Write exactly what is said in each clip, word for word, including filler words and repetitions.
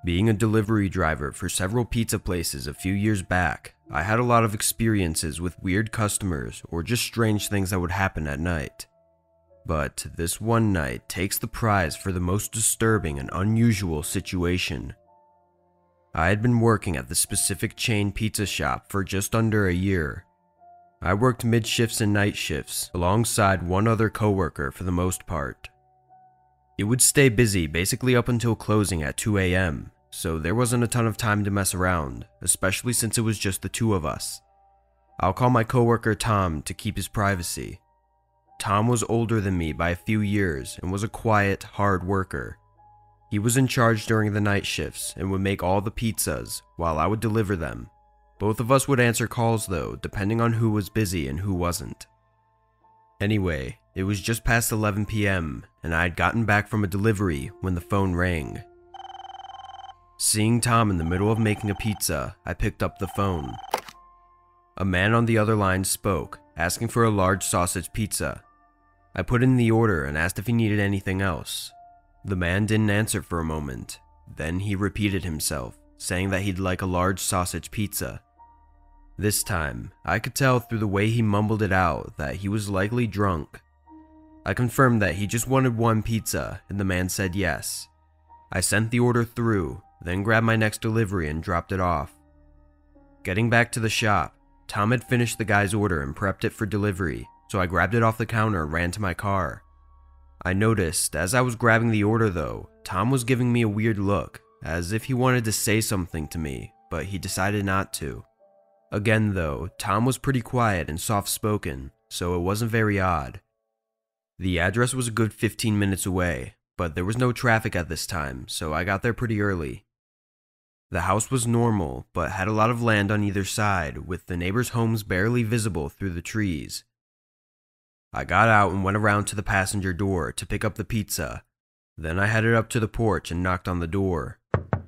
Being a delivery driver for several pizza places a few years back, I had a lot of experiences with weird customers or just strange things that would happen at night. But this one night takes the prize for the most disturbing and unusual situation. I had been working at the specific chain pizza shop for just under a year. I worked mid-shifts and night shifts alongside one other coworker for the most part. It would stay busy basically up until closing at two A M, so there wasn't a ton of time to mess around, especially since it was just the two of us. I'll call my coworker Tom to keep his privacy. Tom was older than me by a few years and was a quiet, hard worker. He was in charge during the night shifts and would make all the pizzas while I would deliver them. Both of us would answer calls though, depending on who was busy and who wasn't. Anyway, it was just past eleven P M and I had gotten back from a delivery when the phone rang. Seeing Tom in the middle of making a pizza, I picked up the phone. A man on the other line spoke, asking for a large sausage pizza. I put in the order and asked if he needed anything else. The man didn't answer for a moment. Then he repeated himself, saying that he'd like a large sausage pizza. This time, I could tell through the way he mumbled it out that he was likely drunk. I confirmed that he just wanted one pizza, and the man said yes. I sent the order through, then grabbed my next delivery and dropped it off. Getting back to the shop, Tom had finished the guy's order and prepped it for delivery, so I grabbed it off the counter and ran to my car. I noticed, as I was grabbing the order though, Tom was giving me a weird look, as if he wanted to say something to me, but he decided not to. Again though, Tom was pretty quiet and soft-spoken, so it wasn't very odd. The address was a good fifteen minutes away, but there was no traffic at this time, so I got there pretty early. The house was normal, but had a lot of land on either side, with the neighbors' homes barely visible through the trees. I got out and went around to the passenger door to pick up the pizza. Then I headed up to the porch and knocked on the door.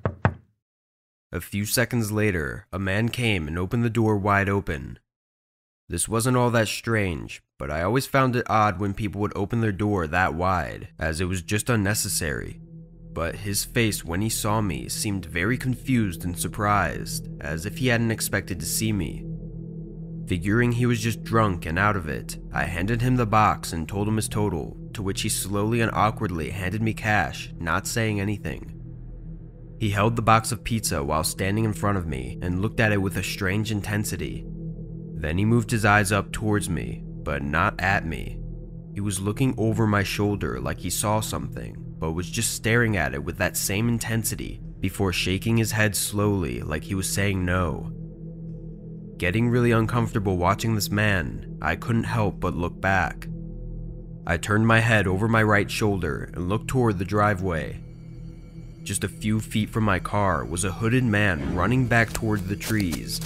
A few seconds later, a man came and opened the door wide open. This wasn't all that strange, but I always found it odd when people would open their door that wide, as it was just unnecessary. But his face when he saw me seemed very confused and surprised, as if he hadn't expected to see me. Figuring he was just drunk and out of it, I handed him the box and told him his total, to which he slowly and awkwardly handed me cash, not saying anything. He held the box of pizza while standing in front of me and looked at it with a strange intensity. Then he moved his eyes up towards me, but not at me. He was looking over my shoulder like he saw something, but was just staring at it with that same intensity before shaking his head slowly like he was saying no. Getting really uncomfortable watching this man, I couldn't help but look back. I turned my head over my right shoulder and looked toward the driveway. Just a few feet from my car was a hooded man running back toward the trees.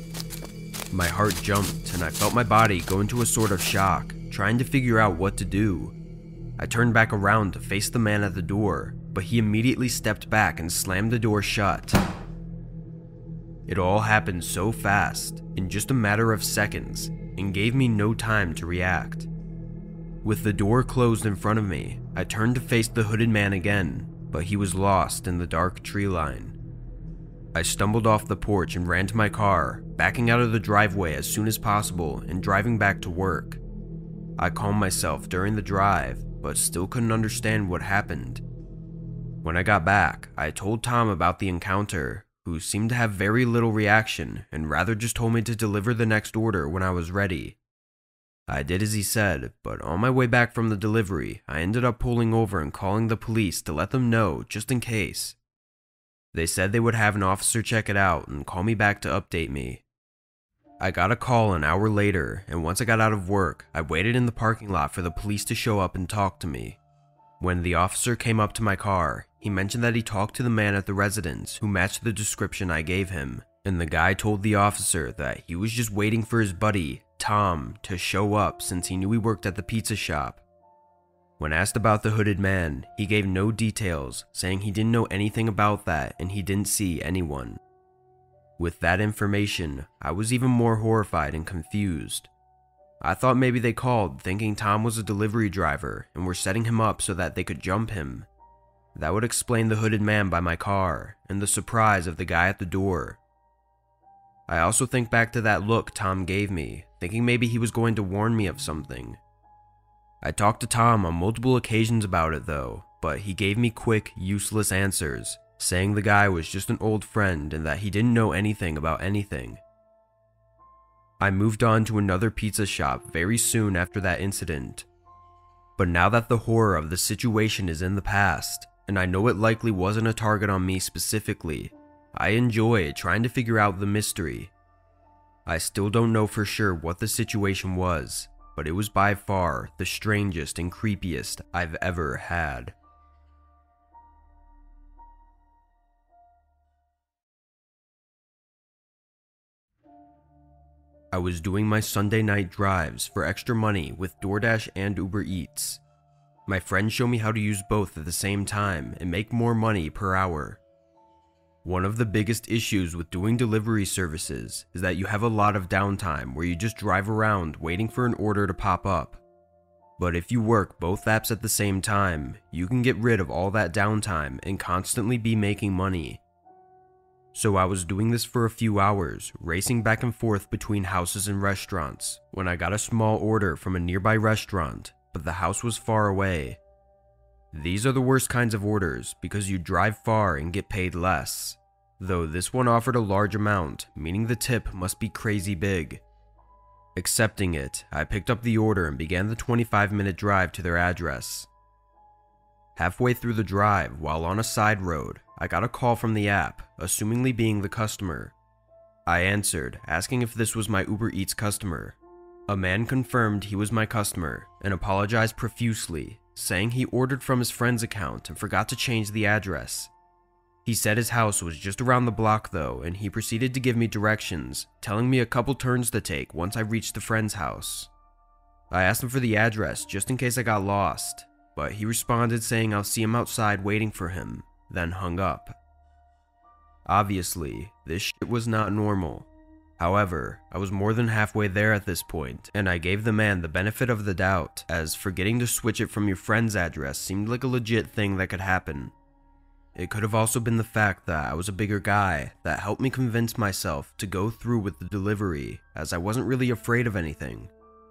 My heart jumped and I felt my body go into a sort of shock, trying to figure out what to do. I turned back around to face the man at the door, but he immediately stepped back and slammed the door shut. It all happened so fast, in just a matter of seconds, and gave me no time to react. With the door closed in front of me, I turned to face the hooded man again, but he was lost in the dark tree line. I stumbled off the porch and ran to my car, backing out of the driveway as soon as possible and driving back to work. I calmed myself during the drive, but still couldn't understand what happened. When I got back, I told Tom about the encounter, who seemed to have very little reaction and rather just told me to deliver the next order when I was ready. I did as he said, but on my way back from the delivery, I ended up pulling over and calling the police to let them know just in case. They said they would have an officer check it out and call me back to update me. I got a call an hour later, and once I got out of work, I waited in the parking lot for the police to show up and talk to me. When the officer came up to my car, he mentioned that he talked to the man at the residence who matched the description I gave him, and the guy told the officer that he was just waiting for his buddy, Tom, to show up since he knew he worked at the pizza shop. When asked about the hooded man, he gave no details, saying he didn't know anything about that and he didn't see anyone. With that information, I was even more horrified and confused. I thought maybe they called thinking Tom was a delivery driver and were setting him up so that they could jump him. That would explain the hooded man by my car and the surprise of the guy at the door. I also think back to that look Tom gave me, thinking maybe he was going to warn me of something. I talked to Tom on multiple occasions about it though, but he gave me quick, useless answers, saying the guy was just an old friend and that he didn't know anything about anything. I moved on to another pizza shop very soon after that incident. But now that the horror of the situation is in the past, and I know it likely wasn't a target on me specifically, I enjoy trying to figure out the mystery. I still don't know for sure what the situation was, but it was by far the strangest and creepiest I've ever had. I was doing my Sunday night drives for extra money with DoorDash and Uber Eats. My friends show me how to use both at the same time and make more money per hour. One of the biggest issues with doing delivery services is that you have a lot of downtime where you just drive around waiting for an order to pop up. But if you work both apps at the same time, you can get rid of all that downtime and constantly be making money. So I was doing this for a few hours, racing back and forth between houses and restaurants, when I got a small order from a nearby restaurant, but the house was far away. These are the worst kinds of orders because you drive far and get paid less, though this one offered a large amount, meaning the tip must be crazy big. Accepting it, I picked up the order and began the twenty-five minute drive to their address. Halfway through the drive, while on a side road, I got a call from the app, assumingly being the customer. I answered, asking if this was my Uber Eats customer. A man confirmed he was my customer and apologized profusely, saying he ordered from his friend's account and forgot to change the address. He said his house was just around the block though, and he proceeded to give me directions, telling me a couple turns to take once I reached the friend's house. I asked him for the address just in case I got lost, but he responded saying I'll see him outside waiting for him, then hung up. Obviously, this shit was not normal. However, I was more than halfway there at this point, and I gave the man the benefit of the doubt, as forgetting to switch it from your friend's address seemed like a legit thing that could happen. It could have also been the fact that I was a bigger guy that helped me convince myself to go through with the delivery, as I wasn't really afraid of anything.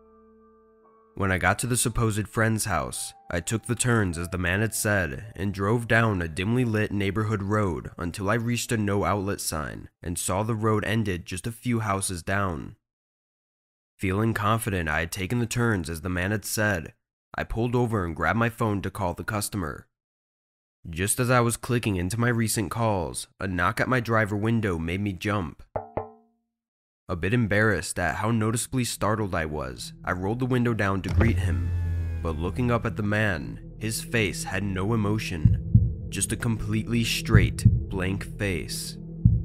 When I got to the supposed friend's house, I took the turns as the man had said and drove down a dimly lit neighborhood road until I reached a no outlet sign and saw the road ended just a few houses down. Feeling confident I had taken the turns as the man had said, I pulled over and grabbed my phone to call the customer. Just as I was clicking into my recent calls, a knock at my driver window made me jump. A bit embarrassed at how noticeably startled I was, I rolled the window down to greet him, but looking up at the man, his face had no emotion, just a completely straight, blank face.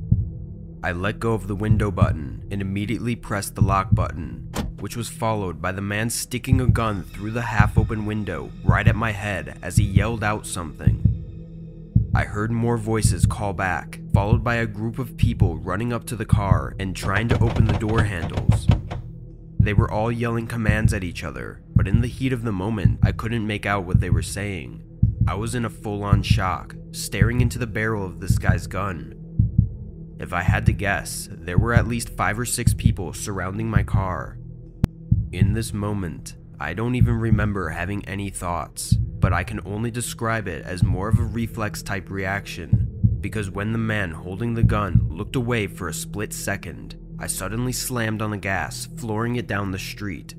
I let go of the window button and immediately pressed the lock button, which was followed by the man sticking a gun through the half-open window right at my head as he yelled out something. I heard more voices call back, followed by a group of people running up to the car and trying to open the door handles. They were all yelling commands at each other, but in the heat of the moment, I couldn't make out what they were saying. I was in a full-on shock, staring into the barrel of this guy's gun. If I had to guess, there were at least five or six people surrounding my car. In this moment, I don't even remember having any thoughts, but I can only describe it as more of a reflex type reaction, because when the man holding the gun looked away for a split second, I suddenly slammed on the gas, flooring it down the street.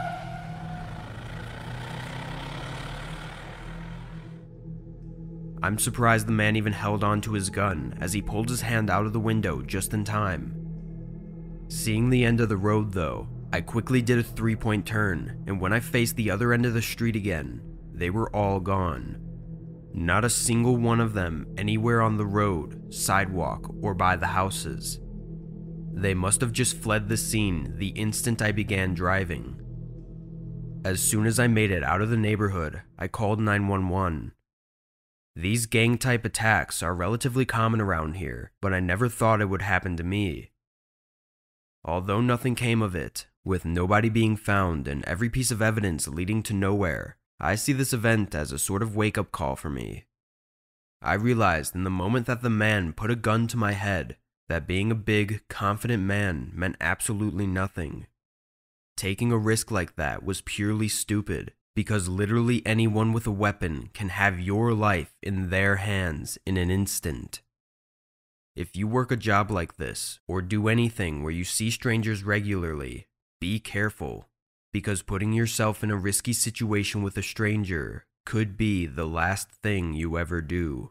I'm surprised the man even held on to his gun as he pulled his hand out of the window just in time. Seeing the end of the road though, I quickly did a three-point turn, and when I faced the other end of the street again, they were all gone. Not a single one of them anywhere on the road, sidewalk, or by the houses. They must have just fled the scene the instant I began driving. As soon as I made it out of the neighborhood, I called nine one one. These gang-type attacks are relatively common around here, but I never thought it would happen to me. Although nothing came of it, with nobody being found and every piece of evidence leading to nowhere, I see this event as a sort of wake-up call for me. I realized in the moment that the man put a gun to my head that being a big, confident man meant absolutely nothing. Taking a risk like that was purely stupid, because literally anyone with a weapon can have your life in their hands in an instant. If you work a job like this, or do anything where you see strangers regularly, be careful, because putting yourself in a risky situation with a stranger could be the last thing you ever do.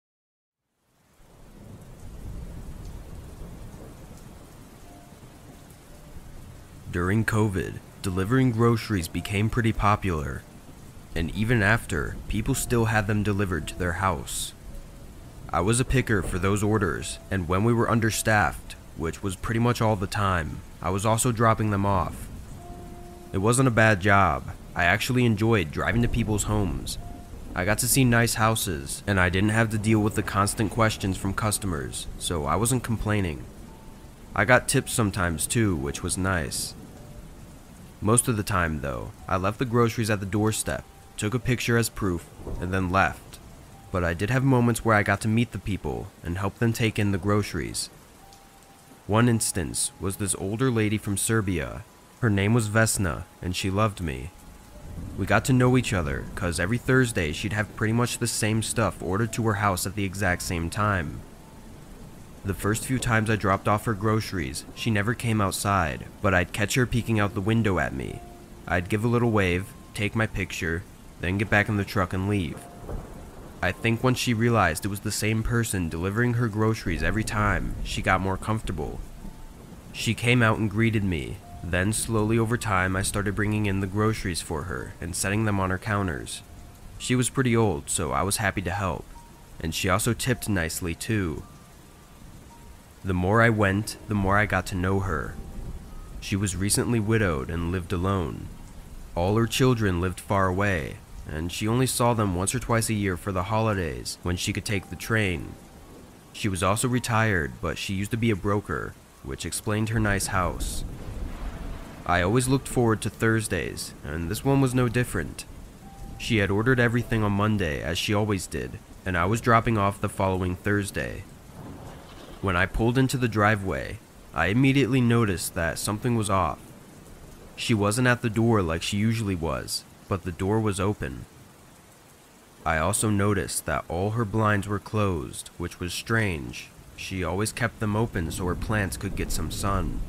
During COVID, delivering groceries became pretty popular, and even after, people still had them delivered to their house. I was a picker for those orders, and when we were understaffed, which was pretty much all the time, I was also dropping them off. It wasn't a bad job. I actually enjoyed driving to people's homes. I got to see nice houses, and I didn't have to deal with the constant questions from customers, so I wasn't complaining. I got tips sometimes too, which was nice. Most of the time though, I left the groceries at the doorstep, took a picture as proof, and then left. But I did have moments where I got to meet the people and help them take in the groceries. One instance was this older lady from Serbia. Her name was Vesna, and she loved me. We got to know each other, cause every Thursday she'd have pretty much the same stuff ordered to her house at the exact same time. The first few times I dropped off her groceries, she never came outside, but I'd catch her peeking out the window at me. I'd give a little wave, take my picture, then get back in the truck and leave. I think once she realized it was the same person delivering her groceries every time, she got more comfortable. She came out and greeted me, then slowly over time I started bringing in the groceries for her and setting them on her counters. She was pretty old, so I was happy to help, and she also tipped nicely too. The more I went, the more I got to know her. She was recently widowed and lived alone. All her children lived far away, and she only saw them once or twice a year for the holidays when she could take the train. She was also retired, but she used to be a broker, which explained her nice house. I always looked forward to Thursdays, and this one was no different. She had ordered everything on Monday, as she always did, and I was dropping off the following Thursday. When I pulled into the driveway, I immediately noticed that something was off. She wasn't at the door like she usually was, but the door was open. I also noticed that all her blinds were closed, which was strange. She always kept them open so her plants could get some sun.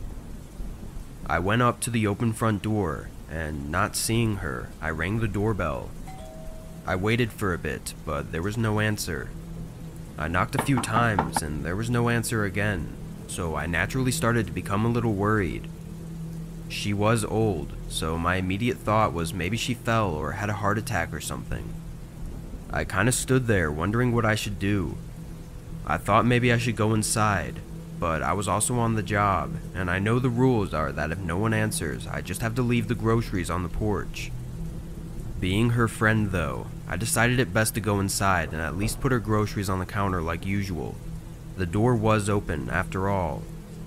I went up to the open front door, and not seeing her, I rang the doorbell. I waited for a bit, but there was no answer. I knocked a few times, and there was no answer again, so I naturally started to become a little worried. She was old, so my immediate thought was maybe she fell or had a heart attack or something. I kinda stood there wondering what I should do. I thought maybe I should go inside, but I was also on the job, and I know the rules are that if no one answers, I just have to leave the groceries on the porch. Being her friend though, I decided it best to go inside and at least put her groceries on the counter like usual. The door was open after all.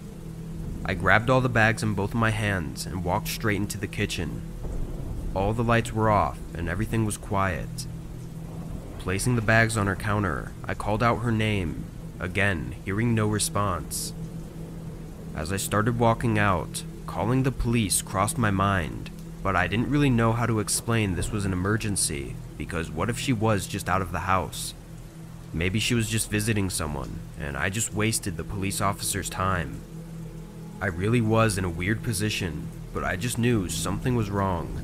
I grabbed all the bags in both of my hands and walked straight into the kitchen. All the lights were off and everything was quiet. Placing the bags on her counter, I called out her name, again hearing no response. As I started walking out, calling the police crossed my mind, but I didn't really know how to explain this was an emergency, because what if she was just out of the house? Maybe she was just visiting someone, and I just wasted the police officer's time. I really was in a weird position, but I just knew something was wrong.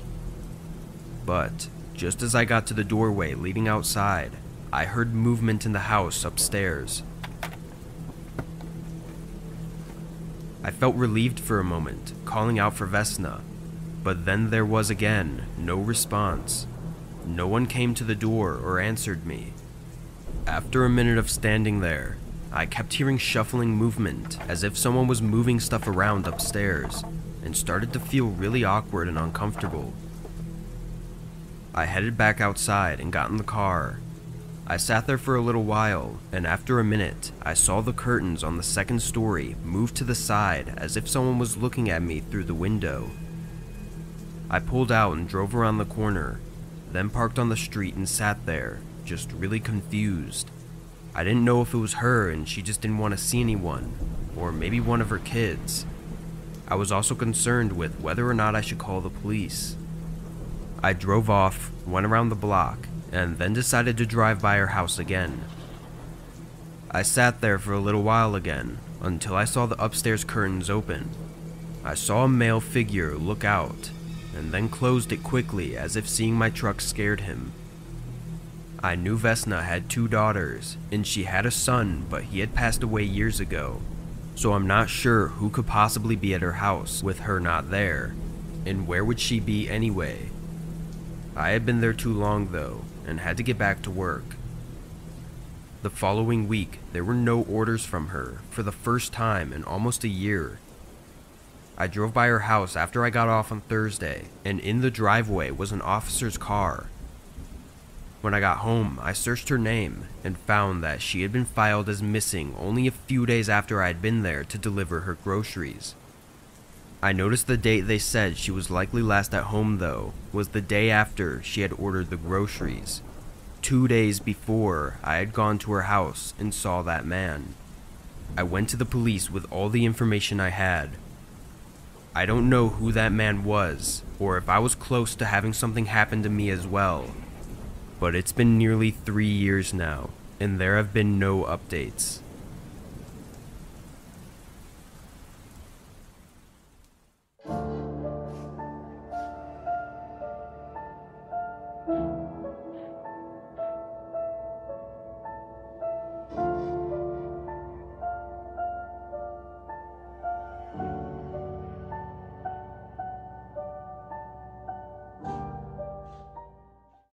But just as I got to the doorway leading outside, I heard movement in the house upstairs. I felt relieved for a moment, calling out for Vesna, but then there was again no response. No one came to the door or answered me. After a minute of standing there, I kept hearing shuffling movement as if someone was moving stuff around upstairs, and started to feel really awkward and uncomfortable. I headed back outside and got in the car. I sat there for a little while, and after a minute, I saw the curtains on the second story move to the side as if someone was looking at me through the window. I pulled out and drove around the corner, then parked on the street and sat there, just really confused. I didn't know if it was her and she just didn't want to see anyone, or maybe one of her kids. I was also concerned with whether or not I should call the police. I drove off, went around the block, and then decided to drive by her house again. I sat there for a little while again, until I saw the upstairs curtains open. I saw a male figure look out, and then closed it quickly as if seeing my truck scared him. I knew Vesna had two daughters, and she had a son, but he had passed away years ago, so I'm not sure who could possibly be at her house with her not there, and where would she be anyway? I had been there too long though, and had to get back to work. The following week, there were no orders from her for the first time in almost a year. I drove by her house after I got off on Thursday, and in the driveway was an officer's car. When I got home, I searched her name and found that she had been filed as missing only a few days after I had been there to deliver her groceries. I noticed the date they said she was likely last at home though was the day after she had ordered the groceries. Two days before I had gone to her house and saw that man. I went to the police with all the information I had. I don't know who that man was, or if I was close to having something happen to me as well. But it's been nearly three years now, and there have been no updates.